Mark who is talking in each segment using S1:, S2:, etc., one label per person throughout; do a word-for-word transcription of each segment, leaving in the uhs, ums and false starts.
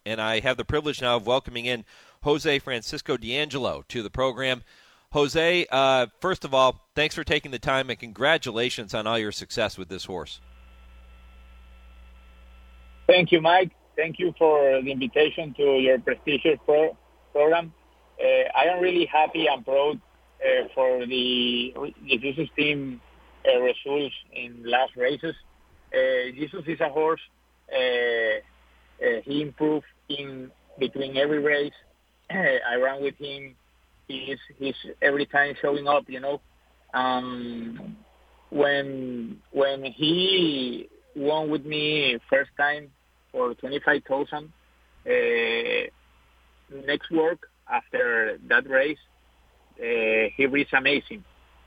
S1: and I have the privilege now of welcoming in Jose Francisco D'Angelo to the program. Jose, uh, first of all, thanks for taking the time, and congratulations on all your success with this horse.
S2: Thank you, Mike. Thank you for the invitation to your prestigious pro- program. Uh, I am really happy and proud uh, for the, the Jesus team uh, results in last races. Uh, Jesus is a horse. Uh, uh, he improved in between every race. I ran with him. He's he's every time showing up. You know, um, when when he won with me first time for twenty-five thousand. Uh, next work after that race, uh, he reached amazing.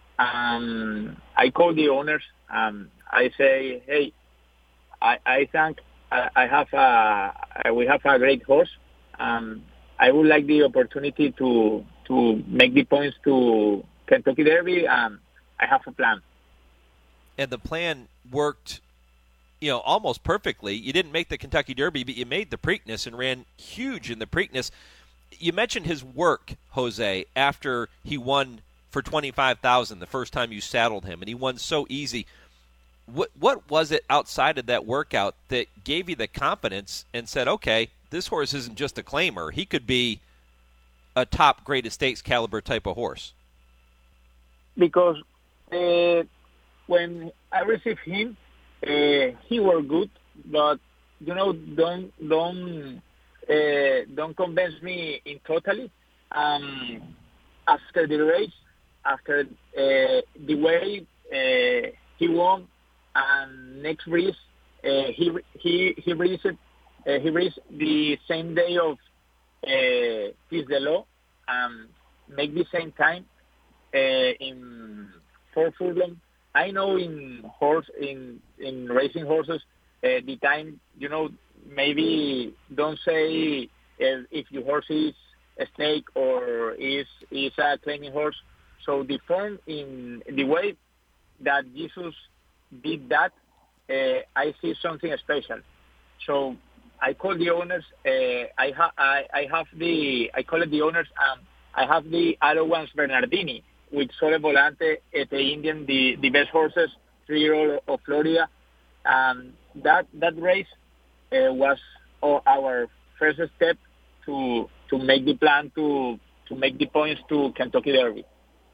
S2: Um, I call the owners. Um, I say, hey, I, I think I, I have a we have a great horse. Um, I would like the opportunity to to make the points to Kentucky Derby. Um, I have a plan.
S1: And the plan worked, you know, almost perfectly. You didn't make the Kentucky Derby, but you made the Preakness and ran huge in the Preakness. You mentioned his work, Jose, after he won for twenty-five thousand dollars the first time you saddled him, and he won so easy. What what was it outside of that workout that gave you the confidence and said, okay, this horse isn't just a claimer. He could be a top Great Estates caliber type of horse?
S2: Because uh, when I received him, uh, he was good, but you know, don't don't uh, don't convince me in totally. Um, after the race, after uh, the way uh, he won, and next race uh, he he he raced uh, he raced the same day of uh, Fils de Law, and make the same time uh, in four furlong. I know in horse in in racing horses, uh, the time, you know, maybe don't say if, if your horse is a snake or is is a claiming horse. So the form in the way that Jesus did that, uh, I see something special. So I call the owners. Uh, I, ha- I I have the I call it the owners. Um, I have the Alowans Bernardini with Sole Volante, at the Indian, the, the best horses, three-year-old of Florida. Um, that that race uh, was uh, our first step to to make the plan to to make the points to Kentucky Derby.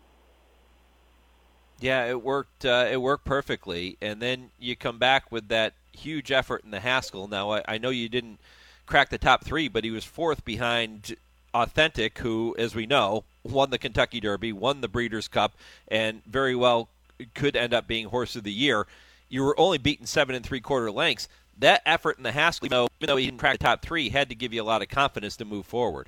S1: Yeah, it worked. Uh, it worked perfectly, and then you come back with that huge effort in the Haskell. Now, I, I know you didn't crack the top three, but he was fourth behind Authentic, who, as we know, won the Kentucky Derby, won the Breeders' Cup, and very well could end up being Horse of the Year. You were only beaten seven and three-quarter lengths. That effort in the Haskell, even though, even though he didn't crack the top three, had to give you a lot of confidence to move forward.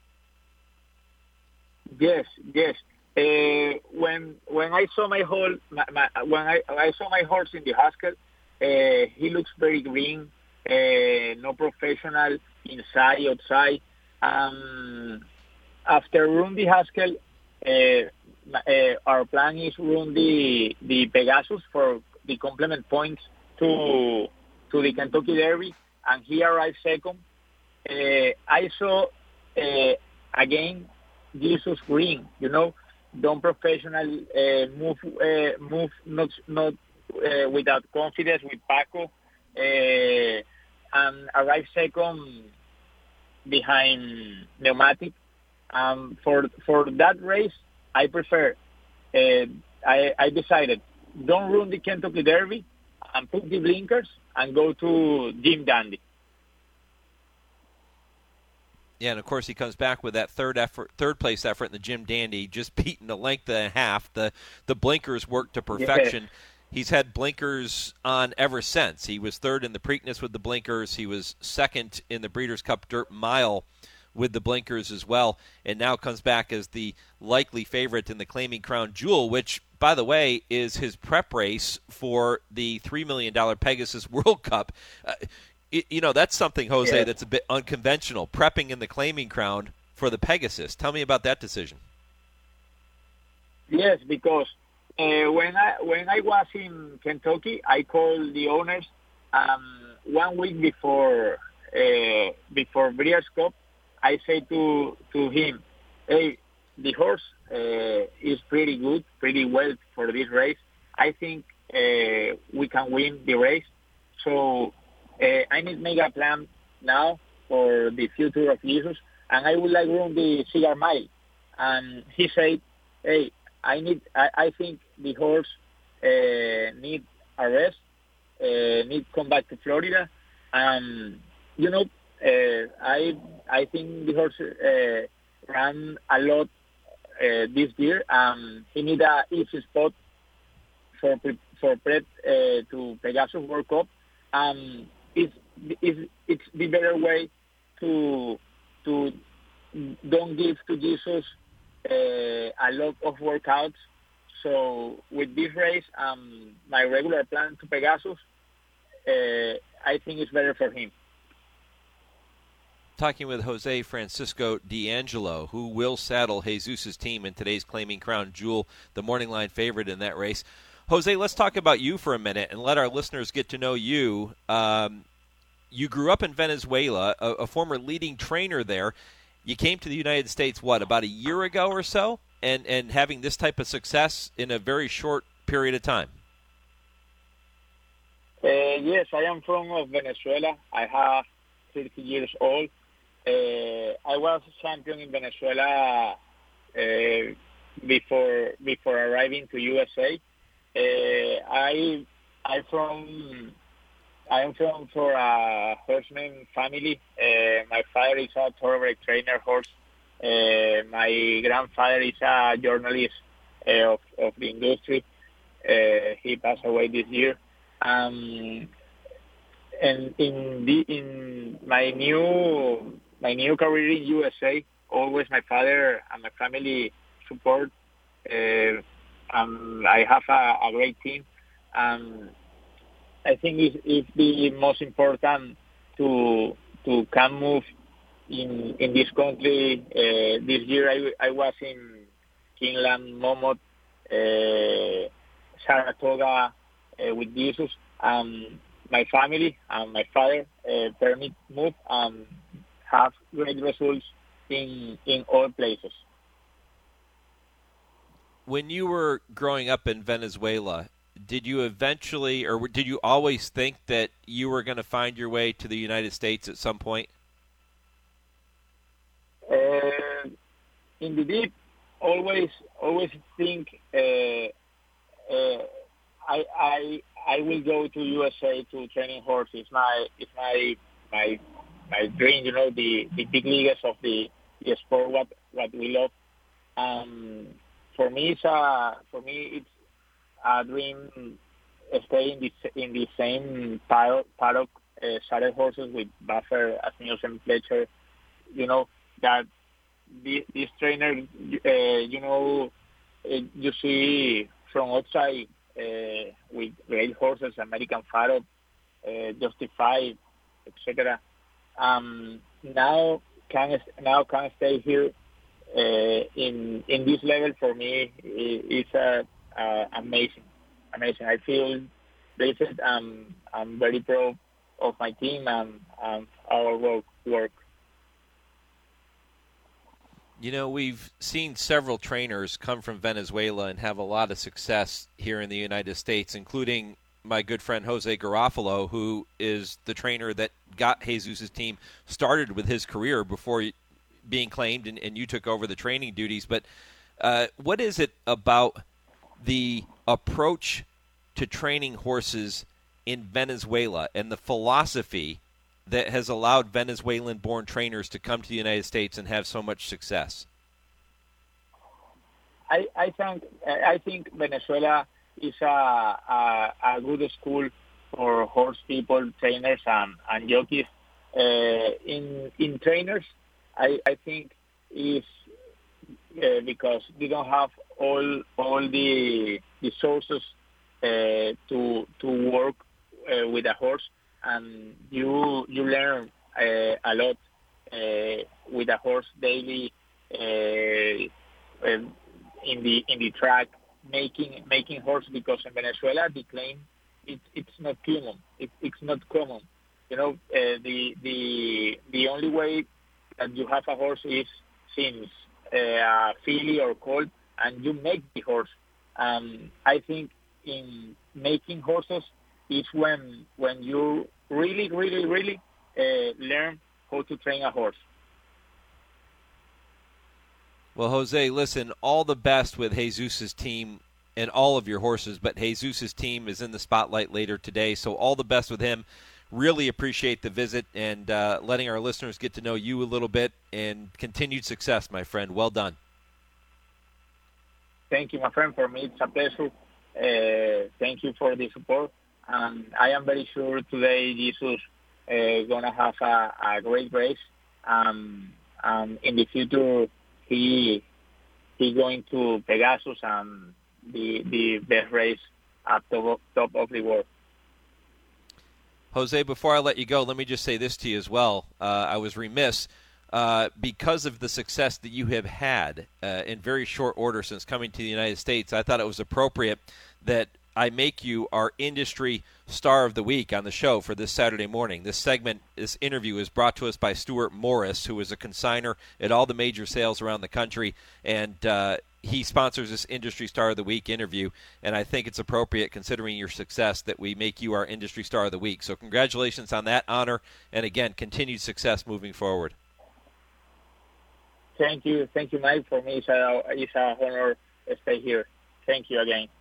S2: Yes, yes. Uh, when when I saw my whole my, my, when I, I saw my horse in the Haskell, uh, he looks very green, uh, no professional inside outside. Um, after run the Haskell, uh, uh, our plan is run the the Pegasus for the complement points to to the Kentucky Derby, and he arrived second. Uh, I saw uh, again Jesus Green, you know. Don't professional uh, move uh, move not not uh, without confidence with Paco, uh, and arrive second behind Pneumatic. Um, for for that race, I prefer. Uh, I I decided don't run the Kentucky Derby and put the blinkers and go to Jim Dandy.
S1: Yeah, and of course he comes back with that third effort, third place effort in the Jim Dandy, just beating a length and a half. The the blinkers worked to perfection. Yes. He's had blinkers on ever since. He was third in the Preakness with the blinkers. He was second in the Breeders' Cup Dirt Mile with the blinkers as well, and now comes back as the likely favorite in the Claiming Crown Jewel, which, by the way, is his prep race for the three million dollars Pegasus World Cup. Uh, You know, that's something, Jose, yeah. that's a bit unconventional, prepping in the Claiming Crown for the Pegasus. Tell me about that decision.
S2: Yes, because uh, when I when I was in Kentucky, I called the owners um, one week before uh, before Breeders' Cup, I say to to him, hey, the horse uh, is pretty good, pretty well for this race. I think uh, we can win the race. So uh, I need to make a plan now for the future of Jesus, and I would like to run the Cigar Mile. And he said, hey, I need, I, I think the horse uh, need a rest, uh, need to come back to Florida. And, you know, uh, I I think the horse uh, ran a lot uh, this year. Um, he need a easy spot for for prep uh, to Pegasus World Cup. Um, it's, it's, it's the better way to to don't give to Jesus uh, a lot of workouts. So with this race, um, my regular plan to Pegasus, uh, I think it's better for him.
S1: Talking with Jose Francisco D'Angelo, who will saddle Jesus' team in today's Claiming Crown Jewel, the morning line favorite in that race. Jose, let's talk about you for a minute and let our listeners get to know you. Um, you grew up in Venezuela, a, a former leading trainer there. You came to the United States, what, about a year ago or so, and, and having this type of success in a very short period of time?
S2: Uh, yes, I am from Venezuela. I have thirty years old. Uh, I was champion in Venezuela uh, before before arriving to U S A. Uh, I I from I am from for a horseman family. Uh, my father is a thoroughbred trainer horse. Uh, my grandfather is a journalist uh, of of the industry. Uh, he passed away this year. Um, and in the in my new my new career in U S A, always my father and my family support. Uh, um, I have a, a great team. Um, I think it's, it's the most important to to come move in in this country. Uh, this year I, I was in Keeneland, Momot, uh, Saratoga uh, with Jesus. Um, my family and my father uh, permit move and have great results in in all places.
S1: When you were growing up in Venezuela, did you eventually, or did you always think that you were going to find your way to the United States at some point?
S2: Uh, in the deep, always, always think uh, uh, I, I, I will go to U S A to training horses. It's my, it's my, my, my dream. You know, the, the big leagues of the, the sport. What, what we love. Um, for me, it's a, for me, it's a dream. Stay in the in the same paddock, paddock uh, saddle horses with Buffer, Asmussen, Fletcher. You know that this, this trainer, uh, you know, uh, you see from outside uh, with great horses, American Pharaoh, uh, Justified, et cetera. Um, now can now can stay here uh, in in this level for me is uh, uh, amazing. Amazing. I feel blessed. Um, I'm very proud of my team and, and our work. work.
S1: You know, we've seen several trainers come from Venezuela and have a lot of success here in the United States, including my good friend Jose Garofalo, who is the trainer that got Jesus' team started with his career before being claimed, and, and you took over the training duties. But uh, what is it about the approach to training horses in Venezuela and the philosophy that has allowed Venezuelan-born trainers to come to the United States and have so much success?
S2: I, I think I think Venezuela is a, a, a good school for horse people, trainers, and, and jockeys. Uh, in in trainers, I, I think is uh, because they don't have all all the the sources uh, to to work uh, with a horse, and you you learn uh, a lot uh, with a horse daily uh, in the in the track, making making horse, because in Venezuela the claim it, it's not common. It, it's not common. You know, uh, the the the only way that you have a horse is since uh, a filly or colt, and you make the horse. Um, I think in making horses is when when you really, really, really uh, learn how to train a horse.
S1: Well, Jose, listen, all the best with Jesus' team and all of your horses, but Jesus' team is in the spotlight later today, so all the best with him. Really appreciate the visit and uh, letting our listeners get to know you a little bit, and continued success, my friend. Well done.
S2: Thank you, my friend. For me, it's a pleasure. Uh, thank you for the support. Um, I am very sure today Jesus is uh, going to have a, a great race. Um, um, in the future, he he's going to Pegasus and the the best race at the top of the world.
S1: Jose, before I let you go, let me just say this to you as well. Uh, I was remiss uh, because of the success that you have had uh, in very short order since coming to the United States. I thought it was appropriate that I make you our industry star of the week on the show for this Saturday morning. This segment, this interview is brought to us by Stuart Morris, who is a consignor at all the major sales around the country, and uh, he sponsors this Industry Star of the Week interview, and I think it's appropriate, considering your success, that we make you our Industry Star of the Week. So congratulations on that honor, and again, continued success moving forward.
S2: Thank you. Thank you, Mike. For me, it's a, it's a honor to stay here. Thank you again.